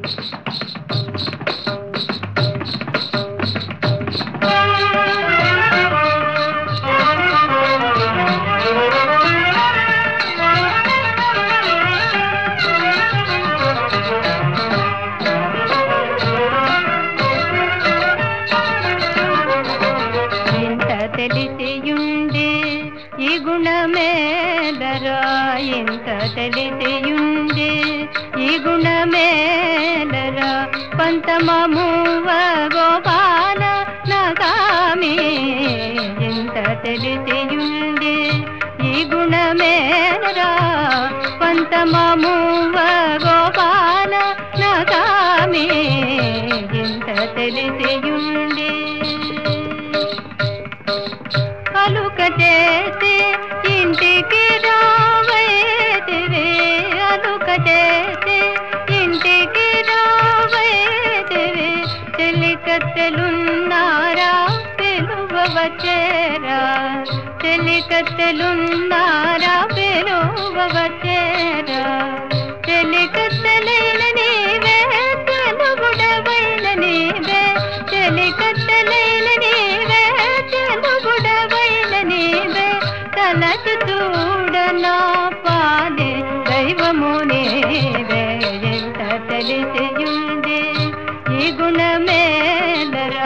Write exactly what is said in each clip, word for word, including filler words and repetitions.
తెలిసియుండి ఈ గుణమేలరా, ఇంత తెలిసియుండి ఈ గుణమేలరా, పంతమమువ గోపాల నగామి. ఇంత తెలిసియుండి ఈ గుణమేలరా, పంతమమువ గోపాల నగామి. ఇంత తెలిసియుండి అలుక చేసి ఇంటికి రావైతివి, అలుక చేసి ఇంటికి రావైతివి. చెలికత్తెలున్నారా పిలువ వచ్చేరా, చెలికత్తెలున్నారా పిలువ వచ్చేరా. చెలికత్తెలైన నీవే తెలుగుడవైన నీవే, చెలికత్తెలైన నీవే తెలుగుడవైన నీవే. తలచు చూడనా పాదే దైవము నీవే. ఎంత తెలిసియుండి ఈ గుణమేలరా,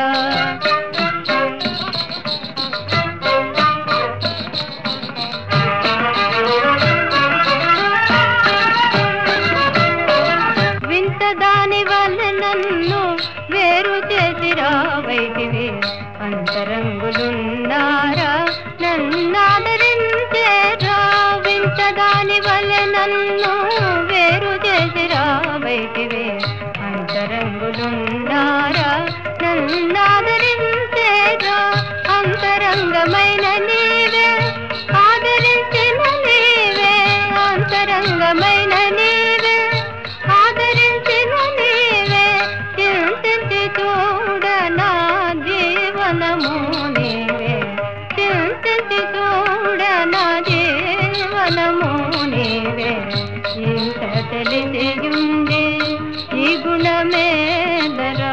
వింతదాని వల్ల నన్ను వేరు చేసి రావైతివి. అంతరంగులున్నారా నన్నాదరించేరా, వింతదాని వల్ల నన్ను వేరు చేసి రావైతివి. అంతరంగులున్నారా నన్నాదరించేరా, అంతరంగమైన నీవే ఆదరించిన నీవే, అంతరంగమైన నీవే ఆదరించిన నీవే. చింతించి చూడనా జీవనము నీవే, చింతించి చూడనా జీవనము నీవే. ఇంత తెలిసియుండి ఈ గుణమేలరా,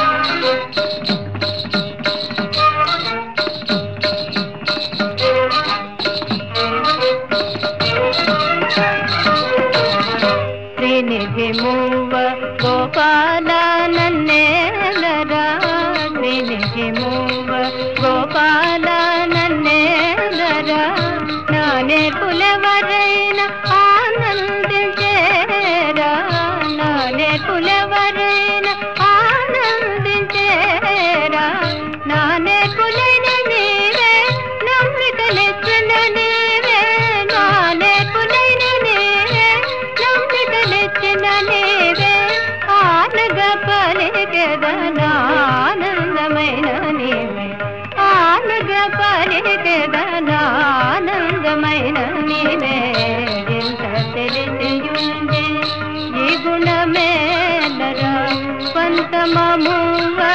శ్రీనిధి మూవ గోపాల నన్నేలరా, శ్రీనిధి మూవ గోపాల నన్నేలరా. నా నేర్పులెవరైన ఆనందించేరా, నా నేర్పులెవరైన ఆనందించేరా. నా నేర్పులైన నీవే నమ్మికలిచ్చిన నీవే, నా నేర్పులైన నీవే నమ్మికలిచ్చిన నీవే. ఆనగ పలికెదనా ఆనందమైన నీవే, ఆనగ పలికెదనా ఆనందమైన నీవే. ఎంత తెలిసియుండి ఈ గుణమేలరా, పంతమమువ